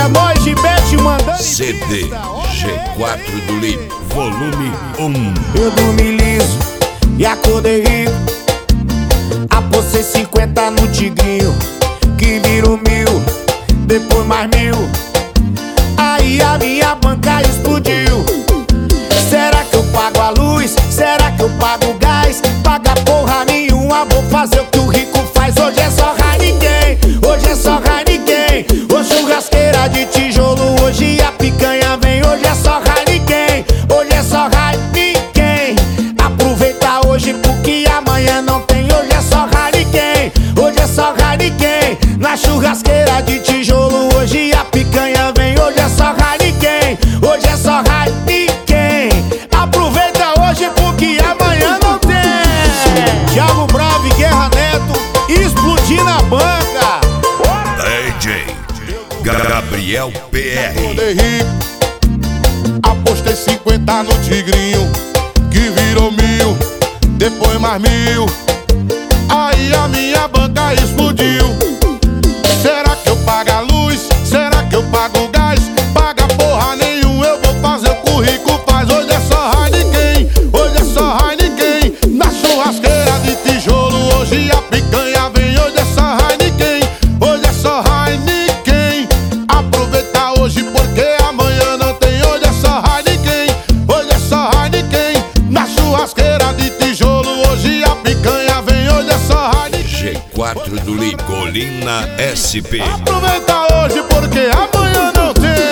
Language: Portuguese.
É nóis, Gibete mandando CD G4 do Lip, volume 1. Eu dormi liso e acordei rico. Apostei 50 no tigrinho, que virou 1000, depois mais 1000. Aí a minha banca explodiu. Será que eu pago a luz? Será que eu pago o gás? Paga porra nenhuma, vou fazer o que o rico faz. Hoje é só Heineken, hoje é só Heineken. Hoje churrasqueira de tijolo, hoje a picanha vem. Hoje é só Heineken, hoje é só Heineken. Aproveita hoje porque amanhã não tem. Hoje é só Heineken, hoje é só Heineken. Na churrasqueira de tijolo, hoje a picanha vem. Hoje é só Heineken, hoje é só Heineken. Aproveita hoje porque amanhã não tem. Thiago Bravo e Guerra Neto explodindo a banca. DJ Gabriel PR. Acordei rico, apostei 50 no tigrinho, que virou 1000, depois mais 1000. Aí a minha banca explodiu. Será que eu pago a luz? Será que eu pago o gás? Paga porra nenhum, eu vou fazer o que o rico faz. Hoje é só Heineken, hoje é só Heineken. Na churrasqueira de tijolo, hoje a picanha vem. Hoje é só Heineken, hoje é só Heineken. Aproveita hoje porque amanhã não tem. Hoje é só Heineken, hoje é só Heineken. Na churrasqueira de tijolo, hoje a picanha vem. Hoje é só Heineken. G4 do Lip, Colina SP. Aproveita hoje porque amanhã não tem.